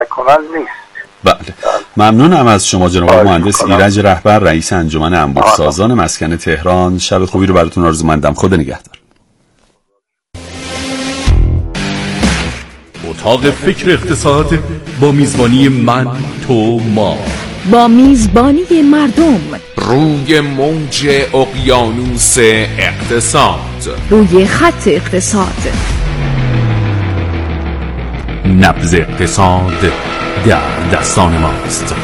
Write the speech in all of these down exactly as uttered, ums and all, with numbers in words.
نکنن نیست. بله ممنونم از شما جناب مهندس ایرج رهبر رئیس انجمن انبوه‌سازان مسکن تهران. شب خوبی رو براتون آرزومندم. خدا نگهدار. اتاق فکر اقتصاد با میزبانی من تو ما، با میزبانی مردم، روی موج اقیانوس اقتصاد، روی خط اقتصاد. نبض اقتصاد در دستان ماست.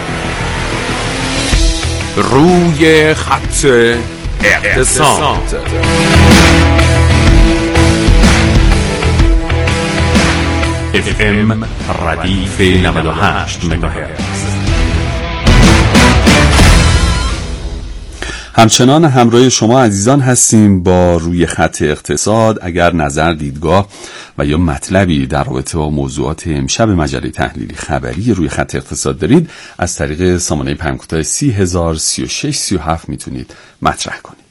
روی خط اقتصاد. اف ام ردیف نود و هشت مگاهرتز. همچنان همراه شما عزیزان هستیم با روی خط اقتصاد. اگر نظر، دیدگاه و یا مطلبی در رابطه با موضوعات امشب مجله تحلیلی خبری روی خط اقتصاد دارید، از طریق سامانه پیام کوتاه سی هزار سی و شش سی و هفت میتونید مطرح کنید.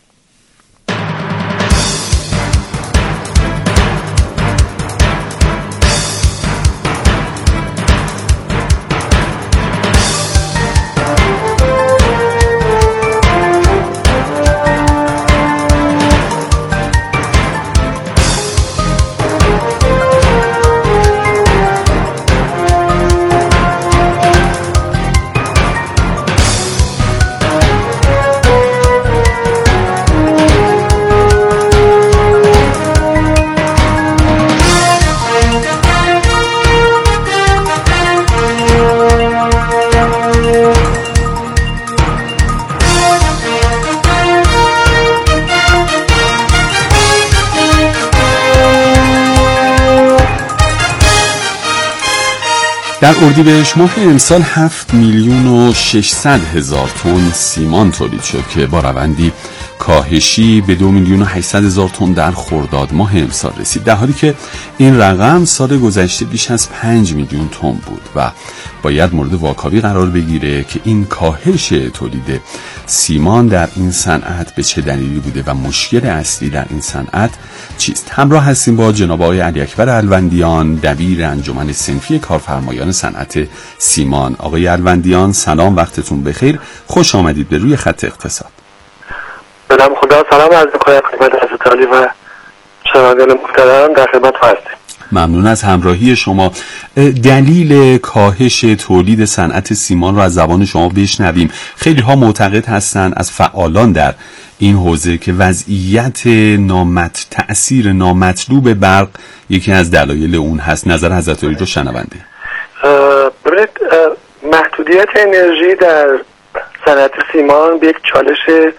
در اردیبهشت ماه امسال هفت میلیون و ششصد هزار تن سیمان تولید شد که با روندی کاهشی به دو میلیون و هشتصد هزار تن در خرداد ماه امسال رسید، در حالی که این رقم سال گذشته بیش از پنج میلیون تن بود و باید مورد واکاوی قرار بگیره که این کاهش تولید سیمان در این صنعت به چه دلیلی بوده و مشکل اصلی در این صنعت چیست. همراه هستیم با جناب آقای علی اکبر الوندیان، دبیر انجمن صنفی کارفرمایان صنعت سیمان. آقای الوندیان سلام، وقتتون بخیر، خوش آمدید به روی خط اقتصاد. سلام، خدا سلام عرض می‌کنم خدمت حضرت عالی و شنوندگان محترم، در خدمت هستیم. ممنون از همراهی شما. دلیل کاهش تولید صنعت سیمان را از زبان شما بشنویم. خیلی ها معتقد هستند از فعالان در این حوزه که وضعیت نامت تأثیر نامطلوب برق یکی از دلایل اون هست. نظر حضرت عالی رو شنونده. ببینید، محدودیت انرژی در صنعت سیمان به یک چالش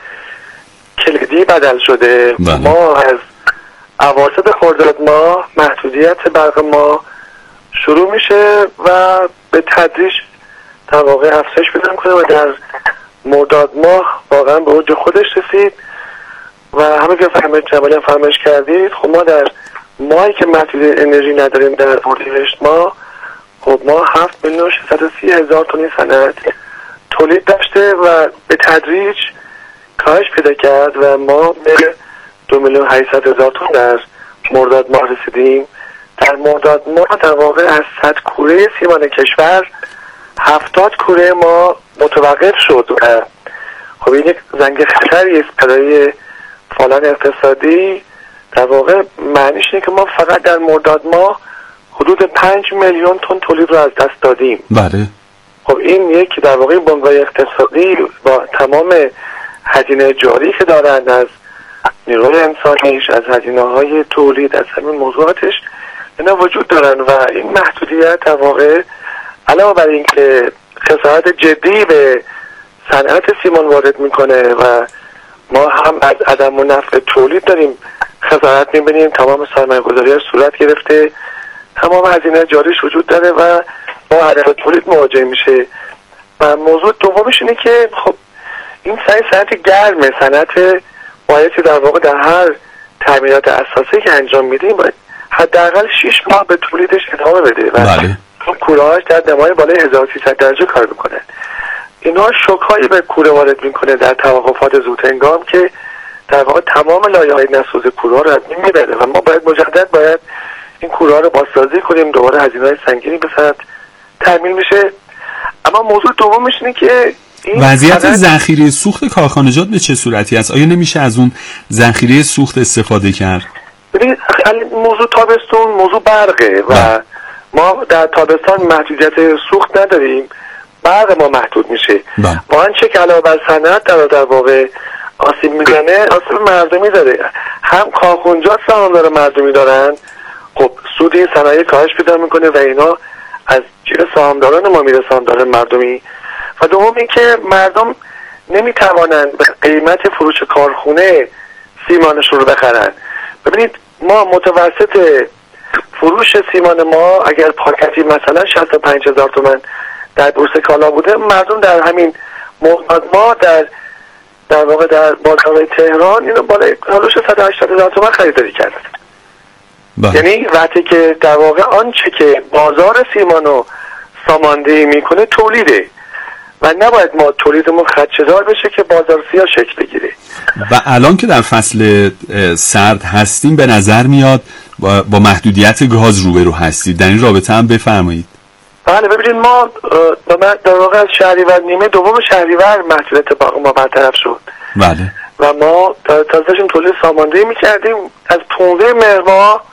کلیدی بدل شده. بله. ما از اواسط خرداد ماه محدودیت برق ما شروع میشه و به تدریج در واقع افزایش پیدا میکنه و در مرداد ماه واقعا به اوج خودش رسید و همه که فرمایش جمالی هم فرمایش کردید. خب ما در ماهی که محدودیت انرژی نداریم در اردیبهشت ماه، خب ما هفت میلیون و ششصد و سی هزار تن صنعت تولید داشته و به تدریج کاهش پیدا کرد و ما به دو میلیون و هشتصد هزار تن در مرداد ماه رسیدیم. در مرداد ماه در واقع از صد کوره سیمان کشور هفتاد کوره ما متوقف شد و خب این یک زنگ خطری است برای فعالان اقتصادی. در واقع معنیش اینه که ما فقط در مرداد ماه حدود پنج میلیون تن تولید رو از دست دادیم. بله. خب این یک در واقع بنگاه اقتصادی با تمام هزینه جاری که دارند، از نیروی انسانیش، از هزینه‌های تولید، از همین موضوعاتش اینا وجود دارن و این محدودیت در واقع علاوه بر اینکه خسارت جدی به صنعت سیمان وارد میکنه و ما هم از عدم و نفع تولید داریم خسارت میبینیم، تمام سرمایه گذاری صورت گرفته، تمام هزینه جاریش وجود داره و با عدم تولید مواجه میشه. و موضوع دومش اینه که خب این صنعت گرمه، صنعت بایدی در واقع در هر تعمیرات اساسی که انجام میدیم باید حداقل شش ماه به تولیدش ادامه بده و بله. کوره‌هاش در دمای بالای هزار و سیصد درجه کار میکنه. اینها شوک‌هایی به کوره وارد میکنه در توقفات زودهنگام که در واقع تمام لایه‌های نسوز کوره رو از بین میبره و ما باید مجدد باید این کوره رو بازسازی کنیم، دوباره هزینه‌های سنگینی به صنعت تامین میشه. اما موضوع دومش اینه که وضعیت ذخیره سوخت کارخانجات به چه صورتی است؟ آیا نمیشه از اون ذخیره سوخت استفاده کرد؟ ببینید موضوع تابستون موضوع برقه و ده. ما در تابستان محدودیت سوخت نداریم، برق ما محدود میشه. واقعا چه که علاوه بر صنعت در در واقع آسیب میزنه، آسیب مردمی داره. هم کارخانجات سهامدار مردمی دارن، خب سود این صنایع کاهش پیدا میکنه و اینا از جیب سهامداران ما میره سهامداران مردمی. و دوم این که مردم نمیتوانند به قیمت فروش کارخونه سیمانشون رو بخرن. ببینید ما متوسط فروش سیمان ما اگر پاکتی مثلا شصت و پنج هزار تومان در بورس کالا بوده، مردم در همین مدت ما در در واقع در بازار تهران اینو بالای حدود صد و هشتاد هزار تومان خریداری کردن. یعنی وقتی که در واقع آنچه که بازار سیمانو ساماندهی میکنه تولیده و نباید ما تولیدمون خدشه‌دار بشه که بازار سیاه شکل بگیره. و الان که در فصل سرد هستیم به نظر میاد با محدودیت گاز روبرو هستید، در این رابطه هم بفرمایید. بله ببینید ما در واقع از شهریور نیمه دوم شهریور محدودیت باقی ما برطرف شد. بله. و ما تازه‌شون تولید ساماندهی میکردیم. از پانزده مهر ماه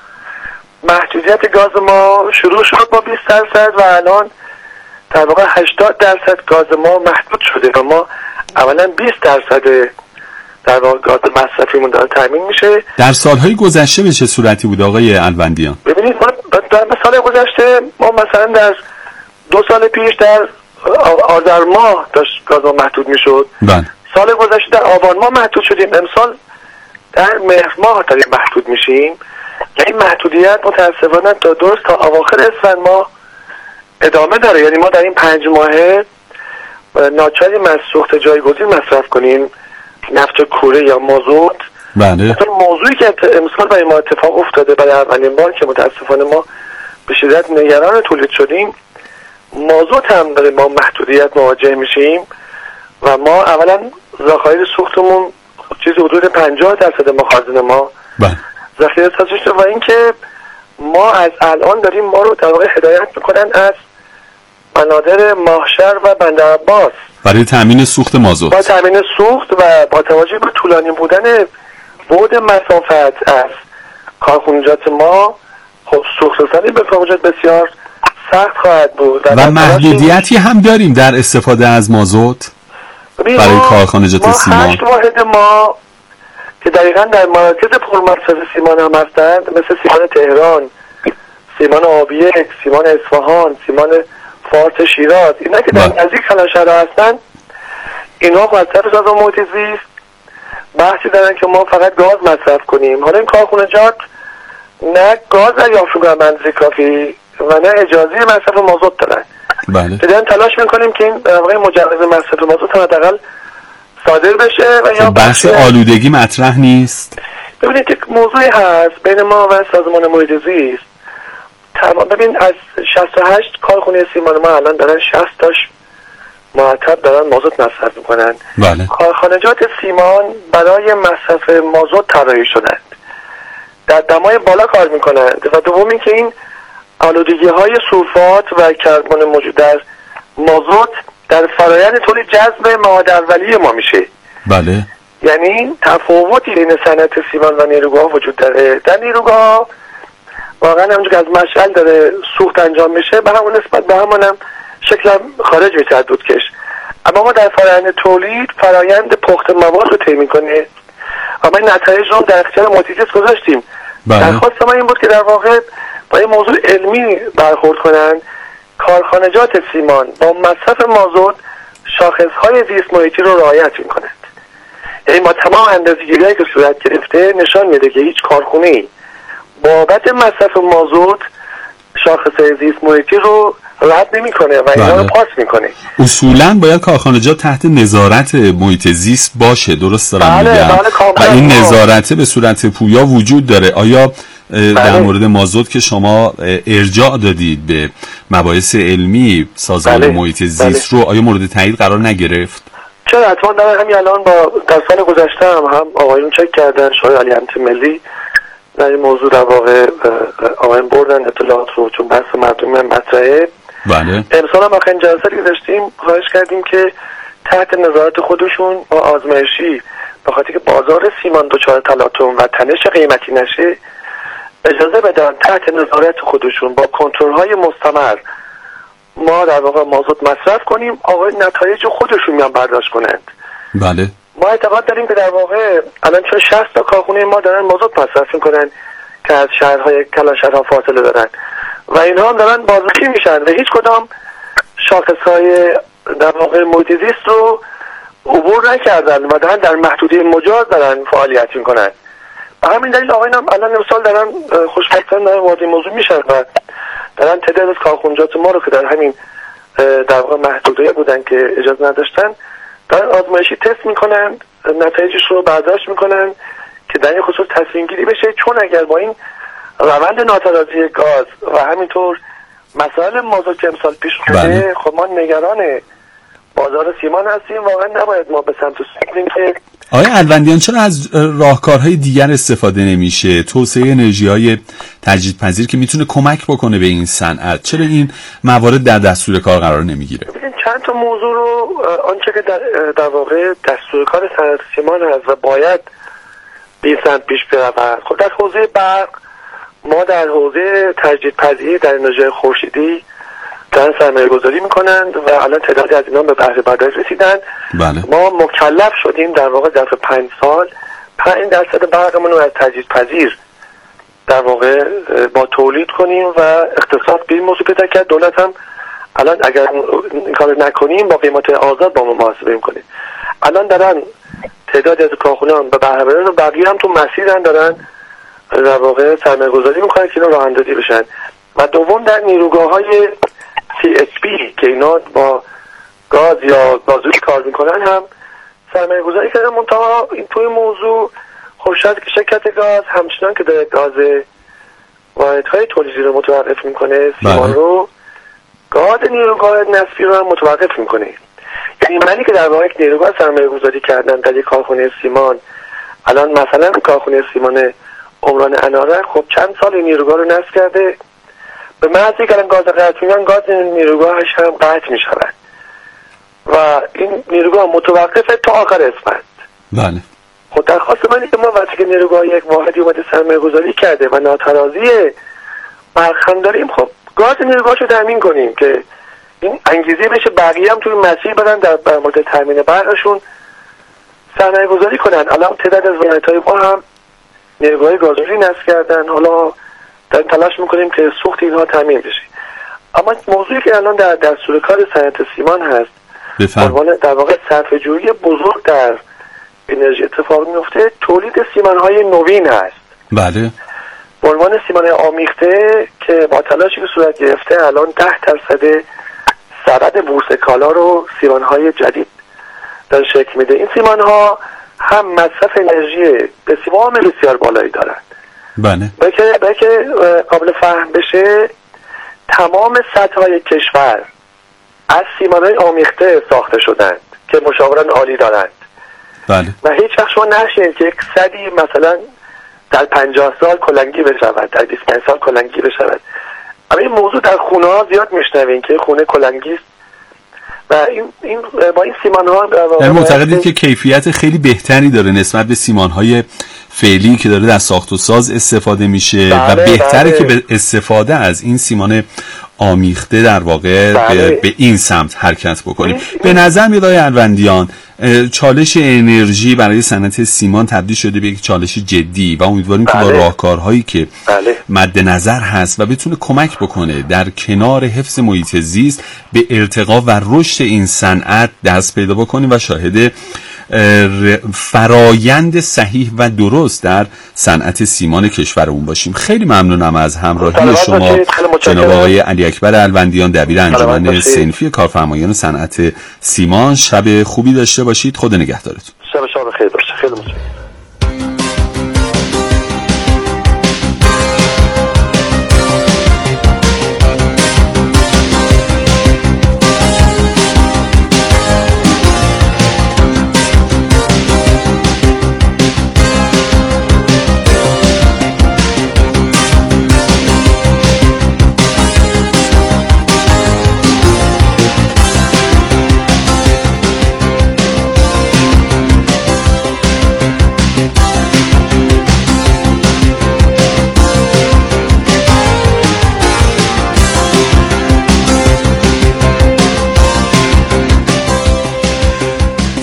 محدودیت گاز ما شروع شد با بیست درصد و الان در واقع هشتاد درصد گاز ما محدود شده و ما اولا بیست درصد در واقع گاز مصرفیمون داره تامین میشه. در سالهای گذشته به چه صورتی بود آقای الوندیان؟ ببینید ما در سال گذشته ما مثلا در دو سال پیش در آذر ماه داشت گاز ما محدود میشد. بله. سال گذشته در آبان ماه محدود شدیم، امسال در مهر ماه داریم محدود میشیم. این محدودیت متاسفانه تا درست تا اواخر اسفند ماه ادامه داره. یعنی ما در این پنج ماهه ناچاریم از سوخت جایگزین مصرف کنیم، نفت کوره یا مازوت. بله. موضوعی که امسال برای ما اتفاق افتاده برای اولین بار که متاسفانه ما به شدت نگران تولید شدیم، مازوت هم داره ما محدودیت مواجه میشیم و ما اولا ذخایر سوختمون چیزی حدود پنجاه درصد مخازن ما بله ذخیره سازی شده و اینکه ما از الان داریم ما رو در واقع هدایت میکنن از بنادر ماهشهر و بندر عباس برای تامین سوخت مازوت، با تامین سوخت و با توجه به طولانی بودن بعد مسافت از کارخانجات ما، خب سوخت رسانی به کارخانجات بسیار سخت خواهد بود و, و محدودیتی هم داریم در استفاده از مازوت برای کارخانجات سیمان. ما هشت واحد ما که دقیقا در مراکز پرمصرف سیمان هم هستند، مثل سیمان تهران، سیمان آبیک، سیمان اصفهان، سیمان فارس شیراز، اینا که در نزدیک کلانشهر هستند، اینا مصرف سازمان محیط زیست بحثی دارن که ما فقط گاز مصرف کنیم. حالا این کارخانجات نه گاز دریافت می‌کنن به اندازه کافی و نه اجازه مصرف مازوت دارن. بله. داریم تلاش می‌کنیم که این در واقع مجوز مصرف مازوت حداقل صادر بشه و یا بحث آلودگی مطرح نیست. ببینید یک موضوعی هست بین ما و سازمان محیط زیست. تمام ببین از شصت و هشت کارخانه سیمان ما الان دارن شصت تاش مرتب دارن مازوت مصرف میکنن. بله. کارخانجات سیمان برای مصرف مازوت طراحی شدند، در دمای بالا کار میکنند و دوم این که این آلودگی های سولفات و کربن موجود در مازوت در فرایند تولید جذب مواد اولیه ما میشه. بله. یعنی تفاوتی بین صنعت سیمان و نیروگاه وجود داره. در نیروگاه واقعا همونجور که از مشعل داره سوخت انجام میشه به همون نسبت به همون هم شکل خارج میشه از دودکش، اما ما در فرایند تولید فرایند پخت مواد رو طی میکنه. اما این نتایج رو در اختیار محیط زیست گذاشتیم. درخواست ما این بود که در واقع با این موضوع علمی برخورد کنن، کارخانجات سیمان با مصرف مازوت شاخصهای زیست محیطی رو رعایت میکنند. یعنی ما تمام اندازه‌گیری‌هایی که صورت گرفته نشان میده که هیچ کارخانه‌ای بابت مصرف مازوت شاخصهای زیست محیطی رو رد نمیکنه و اینا رو پاس میکنه. اصولا باید کارخانجات تحت نظارت محیط زیست باشه، درست دارم بله، میگم؟ بله، و این نظارت به صورت پویا وجود داره. آیا بله. در مورد مازوت که شما ارجاع دادید به مباحث علمی سازمان بله. محیط زیست بله. رو آیا مورد تایید قرار نگرفت؟ چرا حتما در همین الان با در سال گذشته هم هم آقایون چک کردن، شورای عالی امنیت ملی در این موضوع در واقع آقایون بردن اطلاعات رو، چون بحث مردمی هم مطرحه. بله. امسال هم آخرین جلسه که داشتیم خواهش کردیم که تحت نظارت خودشون با آزمایشی به خاطر که بازار سیمان دچار تلاطم و تنش قیمتی نشه اجازه بدن تحت نظارت خودشون با کنترل‌های مستمر ما در واقع مازوت مصرف کنیم، آقای نتایج خودشون میان برداشت کنند. بله. ما اعتقاد داریم که در واقع الان چون شصت تا کارخونه ما دارن مازوت مصرف میکنن که از شهرهای کلانشهرها فاصله دارن و اینها هم دارن بازرسی میشن و هیچ کدام شاخصهای در واقع محیط زیست رو عبور نکردن و دارن در محدوده مجاز دارن فعالیت میکنن. به همین دلیل آقایان هم الان امسال دارن خوشبختانه دارن وارد موضوع میشن و دارن تعداد از کارخونجات ما رو که در همین در واقع محدوده بودن که اجازه نداشتن دارن آزمایشی تست میکنن، نتایجش رو برداشت میکنن که در این خصوص تصمیم گیری بشه، چون اگر با این روند ناترازی گاز و همینطور مسائل مازوت که امسال پیش اومده خب ما نگران بازار سیمان هستیم. واقعا نباید ما به سمت سویم که آیا الوندیان چرا از راهکارهای دیگر استفاده نمیشه؟ توسعه انرژی‌های تجدیدپذیر که میتونه کمک بکنه به این صنعت، چرا این موارد در دستور کار قرار نمیگیره؟ ببین چند تا موضوع رو آنچه که در, در واقع دستور کار صنعت سیمان هست و باید به سمت پیش برود. خب در حوزه برق ما در حوزه تجدیدپذیر در انرژی خورشیدی دارن سرمایه گذاری میکنند و الان تعدادی از اینا به بهره برداری رسیدن. بله. ما مکلف شدیم در واقع ظرف پنج سال پنج درصد برقمون رو از تجدیدپذیر در واقع با تولید کنیم و اقتصاد به این موضوع پیدا کرد. دولت هم الان اگر این کار نکنیم با قیمت آزاد با ما محاسبه میکنه. الان دارن تعدادی از کارخونه‌ها به بهره برداری و بقیه هم تو مسیرن دارن در واقع سرمایه گذاری میکنن که اینا راه اندازی بشن. و دوم در نیروگاه‌های سی اس پی که اینا با گاز یا گازوئیل کار میکنن هم سرمایه گذاری کردن. منتها این توی موضوع خب شاید که شرکت گاز همچنان که داره گاز واحدهای تولیدی رو متوقف میکنه سیمان رو گاز نیروگاه نصفی رو هم متوقف میکنه. یعنی منی که در واقع یک نیروگاه سرمایه گذاری کردن در یک کارخونه سیمان، الان مثلا کارخونه سیمان عمران انارک خب چند سال این نیروگاه رو نصب کرده، به محضی که الان گاز قطع میگن گاز نیروگاهش هم قطع میشود و این نیروگاه متوقفه تا آخر اسفند. بله. خب درخواست من اینه که ما وقتی که نیروگاه یک واحدی اومده سرمایه گذاری کرده و ناترازی برخم داریم خب گاز نیروگاهشو تامین کنیم که این انگیزه بشه بقیه هم توی مسیر برن در مورد تامین برقشون سرمایه گذاری کنن. الان تعداد از واحدهای ما هم نیروگاه گازوئیلی نصب کردن، حالا در تلاش میکنیم که سوخت اینها تامین بشه. اما موضوعی که الان در دستور کار صنعت سیمان هست بفرمایید در واقع صرفه‌جویی بزرگ در انرژی اتفاق میفته، تولید سیمان‌های نوین هست. بله. به عنوان سیمان آمیخته که با تلاشی که صورت گرفته الان ده درصد سبد بورس کالا رو سیمان‌های جدید در شکل میده. این سیمان‌ها هم مصرف انرژی بسیار بسیار بالایی دارند. بله. بلکه بلکه قابل فهم بشه تمام سطح‌های کشور از سیمان‌های آمیخته ساخته شدند که مشاوران عالی دارند. بله. و هیچ وقت شما نشینید که یک صدی مثلا در پنجاه سال کلنگی بشود، در بیست و پنج سال کلنگی بشود. اما این موضوع در خونه ها زیاد میشنوین که خونه کلنگی است و این, این با این سیمان ها یعنی معتقدید که کیفیت خیلی بهتری داره نسبت به سیمان های فعلی که داره در ساخت و ساز استفاده میشه. بله، و بهتره بله. که به استفاده از این سیمان آمیخته در واقع بله. به این سمت حرکت بکنیم. به نظر میاد آقای الوندیان چالش انرژی برای صنعت سیمان تبدیل شده به یک چالش جدی و امیدواریم بله. که با راهکارهایی که بله. مد نظر هست و بتونه کمک بکنه در کنار حفظ محیط زیست به ارتقا و رشد این صنعت دست پیدا بکنیم و شاهد فرایند صحیح و درست در صنعت سیمان کشورمون باشیم. خیلی ممنونم از همراهی شما جناب آقای علی اکبر الوندیان، دبیر انجمن صنفی کارفرمایان صنعت سیمان. شب خوبی داشته باشید. خدا نگهدارتون. شب شما بخیر باشه. خیلی ممنون.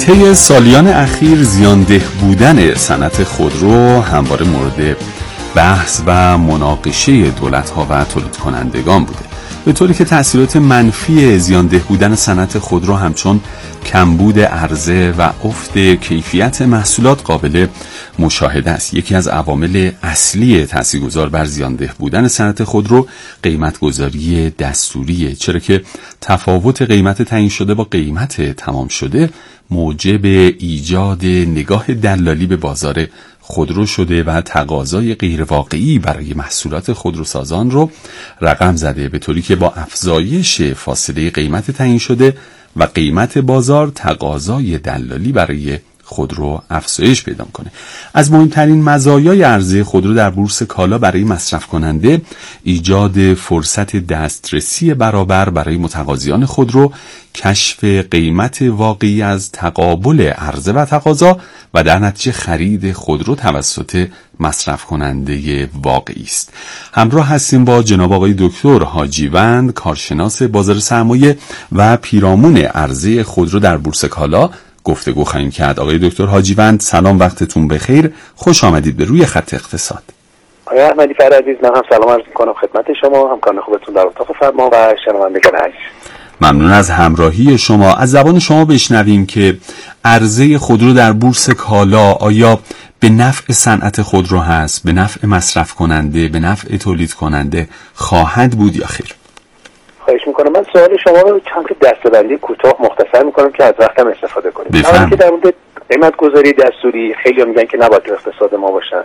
طی سالیان اخیر زیانده بودن صنعت خودرو همواره مورد بحث و مناقشه دولت‌ها و تولید کنندگان بوده، به طوری که تأثیرات منفی زیانده بودن صنعت خودرو همچون کمبود عرضه و افت کیفیت محصولات قابل مشاهده است. یکی از عوامل اصلی تاثیرگذار بر زیانده بودن صنعت خودرو قیمت گذاری دستوریه، چرا که تفاوت قیمت تعیین شده با قیمت تمام شده موجب ایجاد نگاه دلالی به بازار خودرو شده و تقاضای غیرواقعی برای محصولات خودروسازان رو رقم زده، به طوری که با افزایش فاصله قیمت تعیین شده و قیمت بازار تقاضای دلالی برای خودرو افزایش پیدا کنه. از مهمترین مزایای عرضه خودرو در بورس کالا برای مصرف کننده ایجاد فرصت دسترسی برابر برای متقاضیان خودرو، کشف قیمت واقعی از تقابل عرضه و تقاضا و در نتیجه خرید خودرو توسط مصرف کننده واقعی است. همراه هستیم با جناب آقای دکتر حاجیوند، کارشناس بازار سرمایه و پیرامون عرضه خودرو در بورس کالا گفتگو خواهیم کرد. آقای دکتر حاجیوند سلام، وقتتون بخیر، خوش آمدید به روی خط اقتصاد. آقای احمدی فر عزیز، من هم سلام عرض می‌کنم خدمت شما، همکاران خوبتون در اتاق فرمان و شنوندگان عزیز. ممنون از همراهی شما. از زبان شما بشنویم که عرضه خودرو در بورس کالا آیا به نفع صنعت خودرو هست، به نفع مصرف کننده، به نفع تولید کننده خواهد بود یا خیر؟ خواهش میکنم. من سوال شما رو چند تا دسته‌بندی کوتاه مختصر میکنم که از وقتم استفاده کنید. بفهم. که در مورد قیمت گذاری دستوری خیلی میگن که نباید تو اقتصاد ما باشن،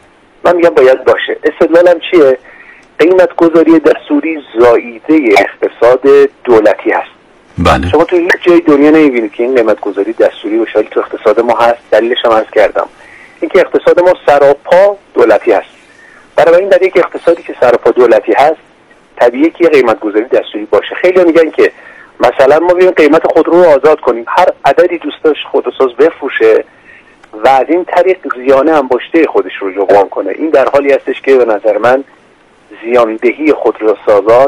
من میگم باید باشه. استدلالم چیه؟ قیمت گذاری دستوری زائیده اقتصاد دولتی هست. بله. شما تو هیچ جای دنیا نمیبینید که این قیمت گذاری دستوری و شاید تو اقتصاد ما هست. دلیلش هم عرض کردم، اینکه اقتصاد ما سراپا دولتی هست. برای این در یک اقتصادی که سراپا دولتی هست طبیعیه که قیمت گذاری دستوری باشه. خیلی میگن که مثلا ما بیایم قیمت خودرو رو آزاد کنیم، هر عددی دوست داشت خودروساز بفروشه و از این طریق زیانه انباشته خودش رو جبران کنه. این در حالی هستش که به نظر من زیاندهی خودروسازان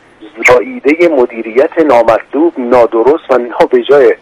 زائیده مدیریت نامطلوب، نادرست و اینها به جای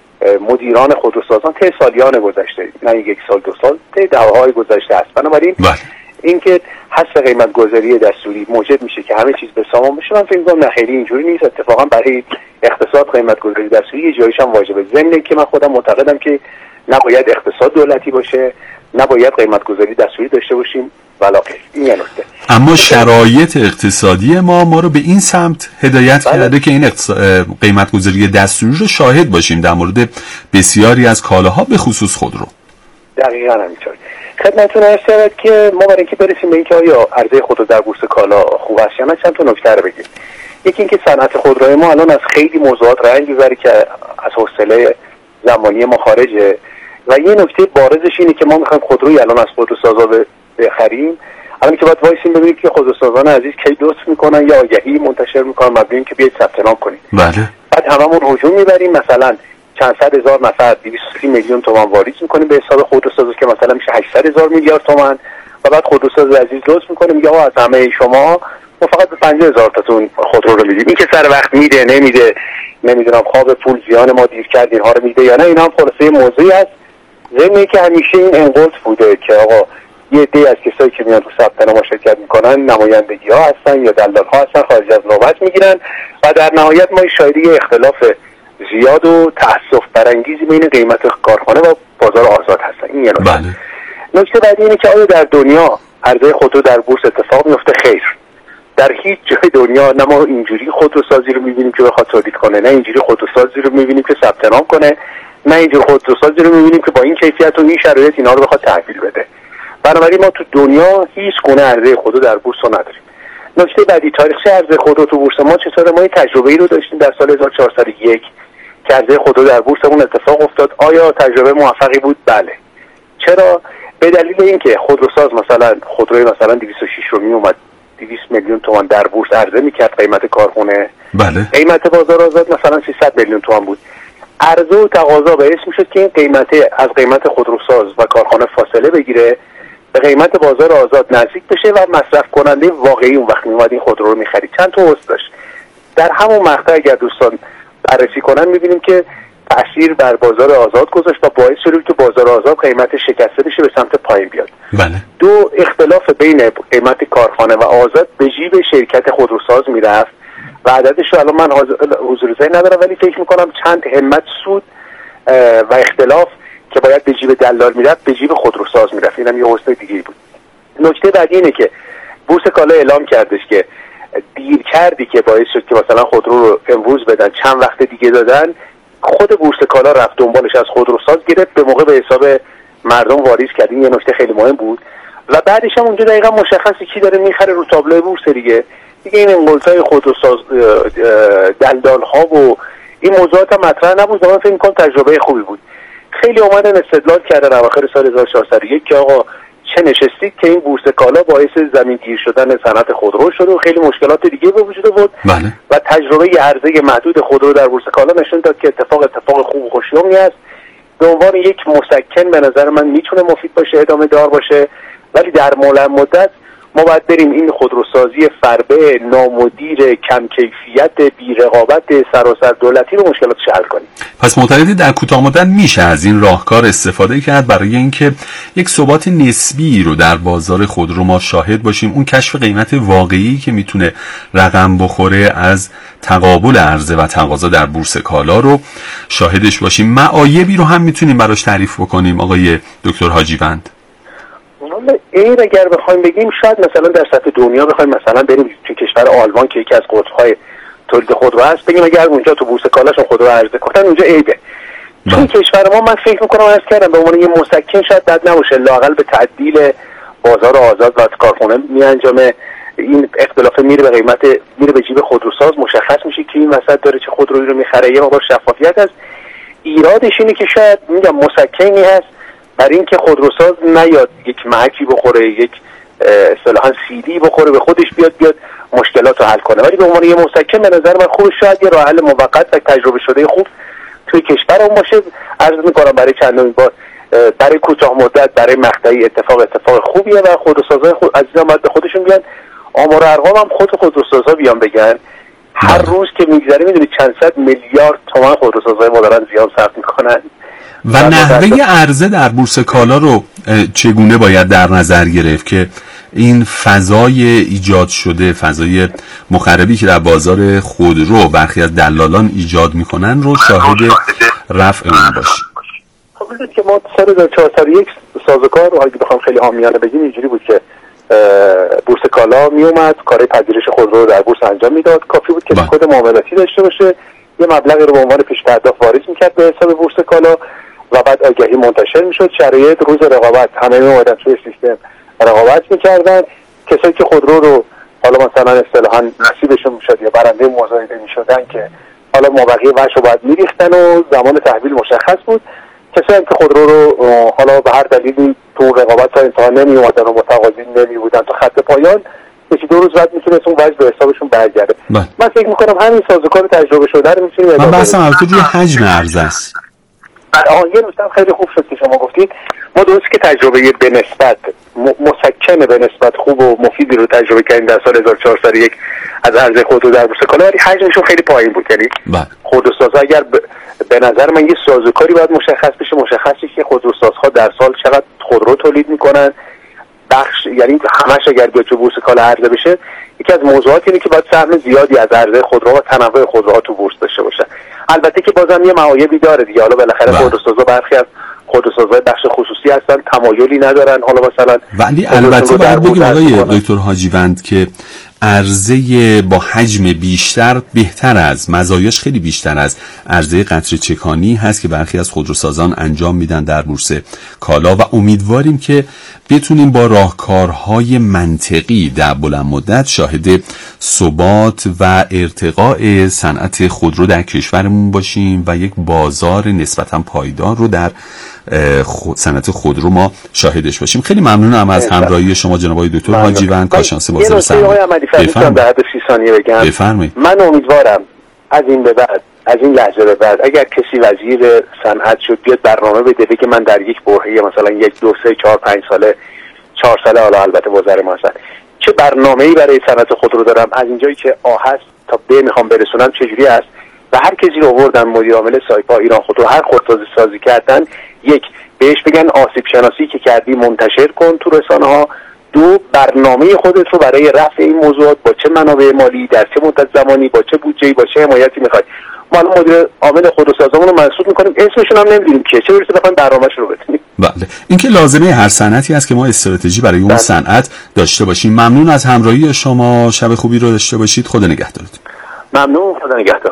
مدیران خودروسازان طی سالیان گذشته، نه یک سال دو سال، طی دهه‌های گذشته است. بنابراین اینکه حذف قیمت گذاری دستوری موجب میشه که همه چیز به سامان بشه، من فکر می‌کنم نه خیلی اینجوری نیست. اتفاقا برای اقتصاد قیمت گذاری دستوری یه جایش هم واجبه. ضمن که من خودم معتقدم که نباید اقتصاد دولتی باشه، نباید قیمت گذاری دستوری داشته باشیم ولا غیر. این یه نکته. اما شرایط اقتصادی ما ما رو به این سمت هدایت بله. کرده که این قیمت گذاری دستوری رو شاهد باشیم در مورد بسیاری از کالاها به خصوص خودرو. دقیقاً همینطور. خدمتتون عرض شود که ما برای اینکه برسیم به اینکه آیا عرضه خودرو در بورس کالا خوب است یا نه چند تا نکته رو بگیم. یکی اینکه صنعت خودروی ما الان از خیلی موضوعات رنج می‌بره که از حوصله زمانی ما خارجه و یه نکته بارزش اینه که ما می‌خوایم خودروی الان از خودروسازا بخریم، الان که باید وایسیم ببینیم که خودروسازان عزیز کی لطف میکنن یا آگهی منتشر میکنن مبنی که بیاید ثبت نام کنید. بله. بعد هممون هجوم میبریم، مثلا چند صد هزار نفر دویست و سی میلیون تومان واریز میکنیم به حساب خودروساز که مثلا میشه هشتصد هزار میلیارد تومان و بعد خودروساز عزیز لطف میکنه میگه آقا از همه شما ما فقط به پنجاه هزار تاتون خودرو رو میدیم. این که سر وقت میده نمیده، نمیدونم خواب پول زیان ما دیر کرد اینها رو میده یا نه، اینا هم خلاصه موضوعی است. ضمن که همیشه این انقلت بوده که آقا یه عده از کسایی که میان تو ثبت نام شرکت میکنن نمایندگی ها هستن یا دلال ها هستن، خارج از نوبت میگیرن و در نهایت ما شاهدی اختلاف زیاد و تأسف برانگیزی بین قیمت کارخانه و بازار آزاد هستن. این یه نکته. بله. نکته بعدی اینه که آیا در دنیا عرضه خودرو در بورس اتفاق میفته؟ خیر. در هیچ جای دنیا نه ما اینجوری خودروسازی رو میبینیم که بخواد تولید کنه، نه اینجوری خودروسازی رو میبینیم که ثبت نام کنه، نه اینجوری خودروسازی رو میبینیم که با این کیفیت و این شرایط اینا رو بخواد تحویل بده. بنابراین ما تو دنیا هیچ گونه عرضه خودرو در بورس رو نداریم. نکته بعدی، تاریخچه عرضه خودرو تو بورس ما چطوره؟ ما این تجربه‌ای رو داشتیم در سال هزار و چهارصد و یک که عرضه خودرو در بورسمون اتفاق افتاد. آیا تجربه موفقی بود؟ بله. چرا؟ به دلیل اینکه خودروساز مثلا خودروی مثلا دویست و شش رو می اومد دویست میلیون تومان در بورس عرضه میکرد قیمت کارخونه. بله. قیمت بازار آزاد مثلا سیصد میلیون تومان بود. عرضه و تقاضا باعث میشد که این قیمت از قیمت خودروساز و کارخانه فاصله بگیره، به قیمت بازار آزاد نزدیک بشه و مصرف کننده واقعی اون وقت میومد این خودرو رو میخرید. چند تا حس داشت. در همون مقطع اگر دوستان بررسی کنن میبینیم که تأثیر بر بازار آزاد گذاشت و باعث شد که بازار آزاد قیمت شکسته بشه به سمت پایین بیاد. بله. دو، اختلاف بین قیمت کارخانه و آزاد به جیب شرکت خودروساز میرفت و عددش رو الان من حضور ذهن ندارم، ولی فکر میکنم چند همت سود و اختلاف که باید به جیب دلال میرفت به جیب خودروساز میرفت. اینم یه حسن دیگه بود. نکته بعدی اینه که بورس کالا اعلام کردش که دیر کردی که باعث شد که مثلا خودرو رو امروز بدن چند وقت دیگه دادن، خود بورس کالا رفت دنبالش از خودروساز گرفت، به موقع به حساب مردم واریز کرد. این یه نکته خیلی مهم بود و بعدش هم اونجا دقیقا مشخصه کی داره میخره رو تابلو بورس دیگه. دیگه این انقلتای خودروساز دلال ها و این موضوعات هم مطرح نبود. من فکر می‌کنم تجربه خوبی بود. خیلی اومدن استدلال کردن اواخر سال هزار و چهارصد و یک که آقا چه نشستید که این بورس کالا باعث زمینگیر شدن صنعت خودرو شد و خیلی مشکلات دیگه به وجود آورد. بله. و تجربه عرضه محدود خودرو در بورس کالا نشون داد که اتفاق اتفاق خوب و خوشیومی است. به عنوان یک مسکن به نظر من میتونه مفید باشه، ادامه دار باشه، ولی در مولد مدت ما باید بریم این خودروسازی فربه، نامدیر، کم کیفیت، بی رقابت سراسر دولتی رو مشکلاتش حل کنیم. پس معتقدید در کوتاه مدت میشه از این راهکار استفاده کرد برای اینکه یک ثبات نسبی رو در بازار خودرو ما شاهد باشیم، اون کشف قیمت واقعی که میتونه رقم بخوره از تقابل عرضه و تقاضا در بورس کالا رو شاهدش باشیم. معایبی رو هم میتونیم براش تعریف بکنیم آقای دکتر حاجیوند؟ این اگر بخوایم بگیم شاید مثلا در سطح دنیا بخوایم مثلا بریم تو کشور آلمان که یکی از قطب‌های تولید خودرو هست، بگیم اگر اونجا تو بورس کالاشون خودرو عرضه کنن اونجا عیبه. تو کشور ما من فکر می‌کنم عرض کردم به عنوان یه مسکن شاید بد نباشه، لااقل به تعدیل بازار آزاد و کارخونه میانجامه. این اختلاف میره به قیمت، میره به جیب خودروساز، مشخص میشه که این وسط داره چه خودرویی رو میخره، یه مقدار شفافیت هست. ایرادش اینه که شاید میگم مسکنی هست برای اینکه خودروساز نیاد یک محکی بخوره، یک اصطلاحاً سیدی بخوره به خودش بیاد بیاد مشکلات رو حل کنه، ولی به عنوان یه مسکن به نظر من خوب، شاید یه راه حل موقت و تجربه شده خوب توی کشورمون باشه. عرض میکنم برای چندمین بار برای کوتاه مدت، برای مقطعی اتفاق اتفاق خوبیه و خودروسازهای خود عزیزان باید به خودشون بیان. آمار و ارقام هم خود خودروسازها بیان بگن. هر روز که میگذره میدونید چند صد میلیارد تومان خودروسازهای ما دارن زیان صرف میکنن. و نحوه عرضه در بورس کالا رو چگونه باید در نظر گرفت که این فضای ایجاد شده، فضای مخربی که در بازار خودرو برخی از دلالان ایجاد میکنن رو شاهد رفع اون باشیم؟ خب ببینید که ما سال هزار و چهارصد و یک سازوکار رو اگه بخوام خیلی عامیانه بگیم اینجوری بود که بورس کالا می اومد کارهای پذیرش خودرو رو در بورس انجام میداد. کافی بود که کد معاملاتی داشته باشه، یه مبلغی رو به عنوان پیش پرداخت واریز میکرد به حساب بورس کالا و بعد آگهی منتشر میشد. شرایط روز رقابت همه میومدن توی سیستم رقابت میکردن. کسایی که خودرو رو حالا مثلا اصطلاحاً نصیبشون میشد یا برنده مزایده میشدن که حالا مابقی وش رو باید میریختن و زمان تحویل مشخص بود. کسایی که خودرو رو حالا به هر دلیلی تو رقابت تا انتها نمی اومدن و متقاضی نمی بودن تا خط پایان، یکی دو روز بعد میتونست اون وجه به حسابشون برگرده. من فکر میکنم همین سازوکار تجربه شده رو میتونیم من بحثم البته روی حجم عرضه است. آه یه نکته خیلی خوب شد که شما گفتید. ما درست که تجربه به نسبت مسکن به نسبت خوب و مفیدی رو تجربه کردیم در سال هزار و چهارصد و یک از عرضه خودرو در بورس کالا، ولی حجمشون خیلی پایین بود. یعنی خودروسازها اگر ب... به نظر من یه سازوکاری باید مشخص بشه، مشخصی که خودروسازها در سال چقدر خودرو تولید میکنن، بخش یعنی همش اگر بیاد تو بورس کالا عرضه بشه، یکی از موضوعات اینه که باید سهم زیادی از عرضه خودرو و تنوع خودروها تو بورس داشته باشه. البته که بازم یه معایبی داره دیگه. حالا بالاخره خودروسازها برخی از خودروسازهای بخش خصوصی هستن، تمایلی ندارن. حالا مثلا ولی البته باید بگیم آقای دکتر حاجیوند که عرضه با حجم بیشتر بهتر از، مزایاش خیلی بیشتر از عرضه قطره چکانی هست که برخی از خودروسازان انجام میدن در بورس کالا و امیدواریم که بتونیم با راهکارهای منطقی در بلند مدت شاهد ثبات و ارتقاء صنعت خودرو در کشورمون باشیم و یک بازار نسبتاً پایدار رو در صنعت خودرو ما شاهدش باشیم. خیلی ممنونم از همراهی شما جناب آقای دکتر حاجیوند، کارشناس بازار سرمایه. بفرمایید. سی ثانیه بگم. بفرمایید. من امیدوارم از این به بعد، از این لحظه به بعد اگر کسی وزیر صنعت شد بیاد برنامه بده بگه من در یک برهه مثلا یک دو سه چهار پنج ساله چهار ساله، حالا البته وزیر ما هستن، چه برنامه‌ای برای صنعت خودرو دارم، از اینجایی که آ هست تا ب میخوام برسونم چجوری است، و هر کسی رو آوردن مدیر عامل سایپا ایران خودرو، هر خودروسازی سازی کردن، یک بهش بگن آسیب شناسی که کردی منتشر کن تو رسانه ها، دو برنامه خودت رو برای رفع این موضوعات با چه منابع مالی، در چه مدت زمانی، با چه بودجه‌ای، با چه حمایتی میخوای. ما الان مدیر عامل خودروسازمون رو منصوب میکنیم، اسمشون هم نمیدونیم کیه، چه برسه بخوایم برنامه‌شون رو بتونیم. بله، این که لازمه هر صنعتی است که ما استراتژی برای اون صنعت داشته باشیم. ممنون از همراهی شما، شب خوبی رو داشته باشید. خدا نگهدارت. ممنون، خدا نگهدار.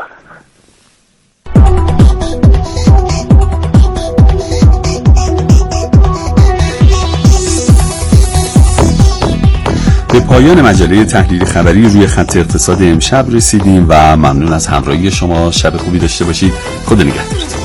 به پایان مجله تحلیل خبری روی خط اقتصاد امشب رسیدیم و ممنون از همراهی شما. شب خوبی داشته باشید. خدا نگهدارت.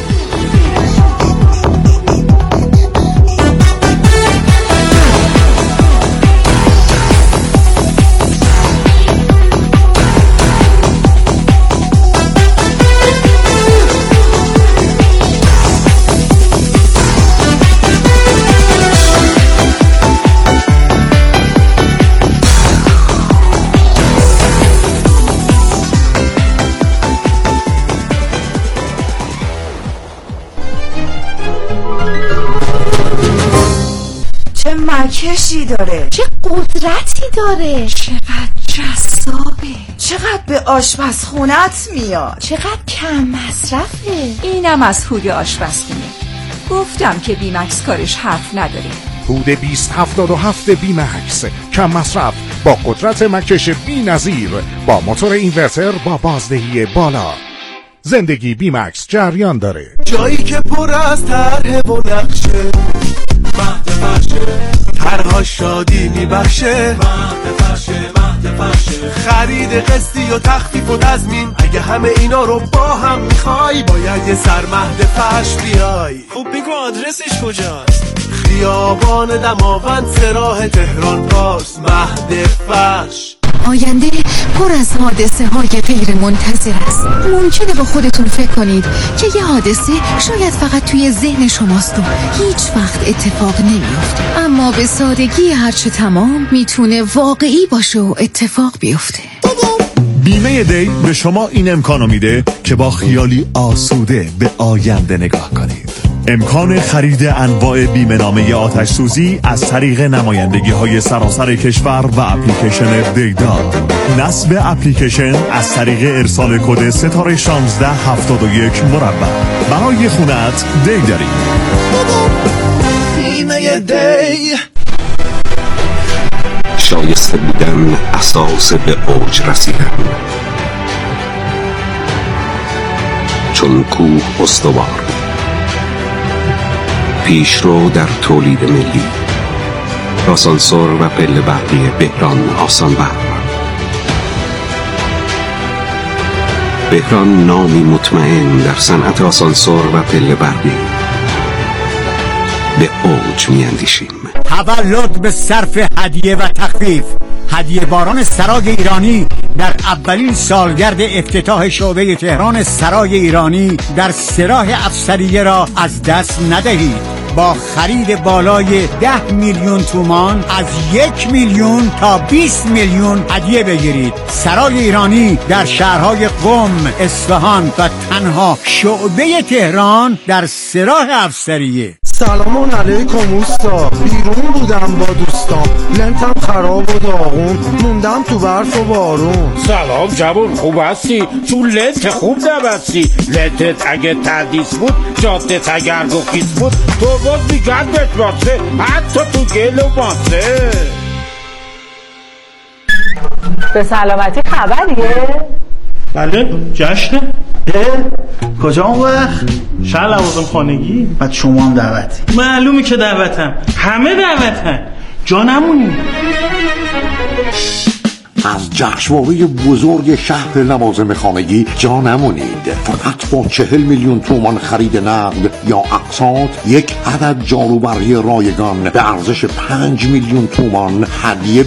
کشی داره، چه قدرتی داره، چقدر جذابه، چقدر به آشپزخونت میاد، چقدر کم مصرفه. اینم از هود آشپزخونه. گفتم که بیمکس کارش حرف نداره. هود بیست هفتاد و هفت بیمکس، کم مصرف با قدرت مکش بی نظیر، با موتور اینورتر با بازدهی بالا. زندگی بیمکس جریان داره. جایی که پر از طرح و نقشه، مهد فرشه، طرها شادی میبخشه، مهد فرشه، مهد فرشه، خرید قسطی و تخفیف و تضمین. اگه همه اینا رو با هم میخوای، باید یه سر مهد فرش بیای. خب بگو آدرسش کجاست؟ خیابان دماوند سراح تهران پارس، مهد فرش. آینده پر از حادثه های غیر منتظر است. ممکنه با خودتون فکر کنید که یه حادثه شاید فقط توی ذهن شماست و هیچ وقت اتفاق نمیفته، اما به سادگی هرچه تمام میتونه واقعی باشه و اتفاق بیفته. بیمه دی به شما این امکانو میده که با خیالی آسوده به آینده نگاه کنید. امکان خرید انواع بیمه نامه آتش سوزی از طریق نمایندگی های سراسر کشور و اپلیکیشن دیداد. نصب اپلیکیشن از طریق ارسال کد ستاره شانزده هفتاد و یک مربع. برای خونت دی داریم. بیمه دی. شایسته بودن اساس به اوج رسیدن، چون کوه استوار، پیشرو در تولید ملی، آسانسور و پله برقی بهران آسان برق. بهران نامی مطمئن در صنعت آسانسور و پله برقی. به اوج میاندیشیم. تولد به صرف هدیه و تخفیف. هدیه باران سرای ایرانی در اولین سالگرد افتتاح شعبه تهران سرای ایرانی در سراح افسریه را از دست ندهید. با خرید بالای ده میلیون تومان از یک میلیون تا بیست میلیون هدیه بگیرید. سرای ایرانی در شهرهای قم، اصفهان و تنها شعبه تهران در سراح افسریه. سلام علیکم اوستا، بیرون بودم با دوستام، لنتم خراب و داغون، موندم تو برف و بارون. سلام جوون، خوب هستی؟ تو لنت خوب نبستی. لنتت اگه تردیس بود، جادت اگر گفیز بود، تو باز میگردت باسه، حتی تو گل و باسه. به سلامتی خبریه؟ بله، جشنه. کجا اون وقت؟ شهر لوازم خانگی. بعد شما هم دعوتی؟ معلومه که دعوتم، همه دعوتن، جا نمونی. از جشنواره بزرگ شهر لوازم خانگی جا نمونید. فقط با چهل میلیون تومان خرید نقد یا اقساط، یک عدد جاروبرقی رایگان به ارزش پنج میلیون تومان هدیه